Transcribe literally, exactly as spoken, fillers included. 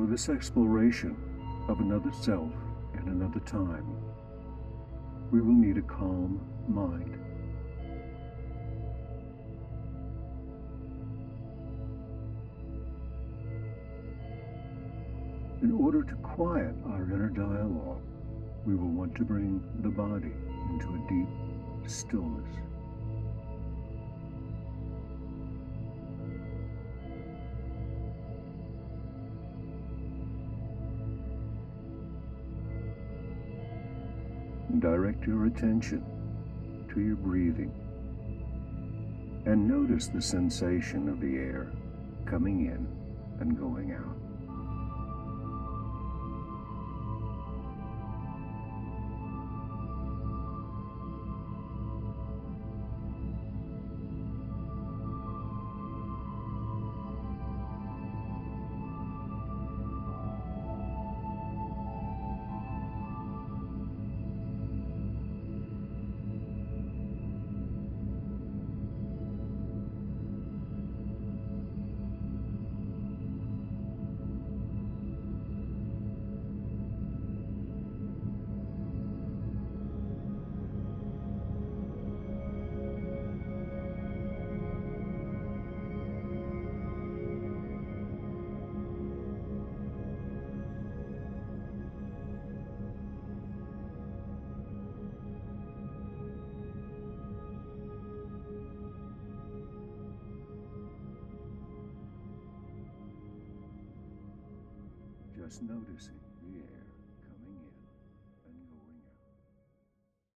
for this exploration of another self and another time, we will need a calm mind. In order to quiet our inner dialogue, we will want to bring the body into a deep stillness. Direct your attention to your breathing and notice the sensation of the air coming in and going out. Just noticing the air.